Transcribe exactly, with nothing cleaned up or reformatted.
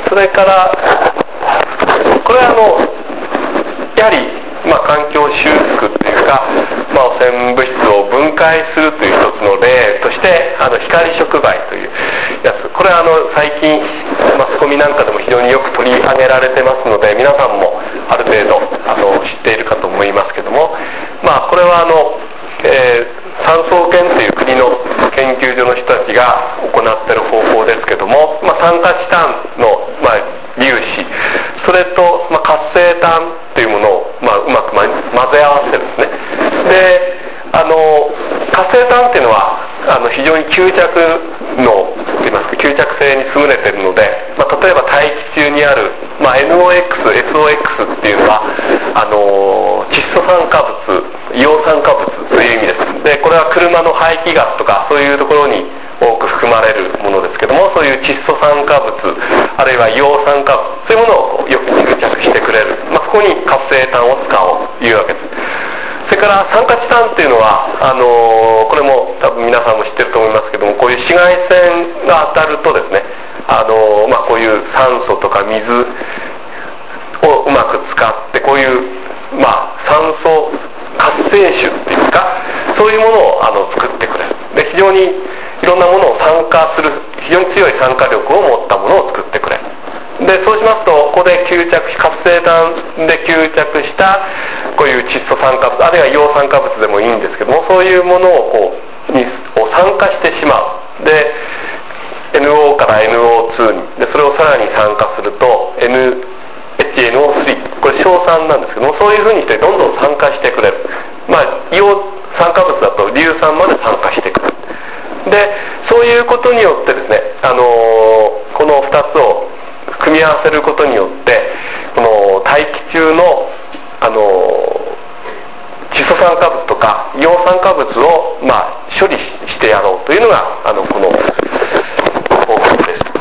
それからこれはあのやはり、まあ、環境修復というか、まあ、汚染物質を分解するという一つの例としてあの光触媒というやつ、これはあの最近マスコミなんかでも非常によく取り上げられてますので、皆さんもある程度あの知っているかと思いますけども、まあ、これはあの、えー、産総研という国の研究所の人たちが行っている方法ですけども、まあ、酸化チタンの、まあ、粒子、それと、まあ、活性炭というものを、まあ、うまく混ぜ合わせるんですね。で、あの活性炭っていうのはあの非常に吸着のといいますか吸着性に優れているので、まあ、例えば大気中にある、まあ、エヌオーエックス、エスオーエックス っていうのはあの窒素酸化物、硫黄酸化物という意味です。で、これは車の排気ガスとかそういうところに多く含まれるものですけども、そういう窒素酸化物あるいは硫黄酸化物、そういうものをよく吸着してくれる、まあ、そこに活性炭を使おうというわけです。それから酸化チタンっていうのはあのー、これも多分皆さんも知ってると思いますけども、こういう紫外線が当たるとですね、あのー、まあ、こういう酸素とか水をうまく使ってこういう、まあ、酸素活性種っていうんですか、そういうものをあの作ってくれる。で、非常にいろんなものを酸化する非常に強い酸化力を持ったものを作ってくれる。で、そうしますとここで吸着活性炭で吸着したこういう窒素酸化物あるいは硫黄酸化物でもいいんですけども、そういうものをこうにを酸化してしまう。で エヌオー から エヌオーツー にでそれをさらに酸化すると エヌエイチエヌオースリー これ硝酸なんですけども、そういうふうにしてどんどん酸化してくれる。まあ硫黄酸化物だと硫酸まで酸化してくれる。でそういうことによってですね、あのー、このふたつを組み合わせることによってこの大気中の、あのー、窒素酸化物とか硫黄酸化物を、まあ、処理してやろうというのがあのこの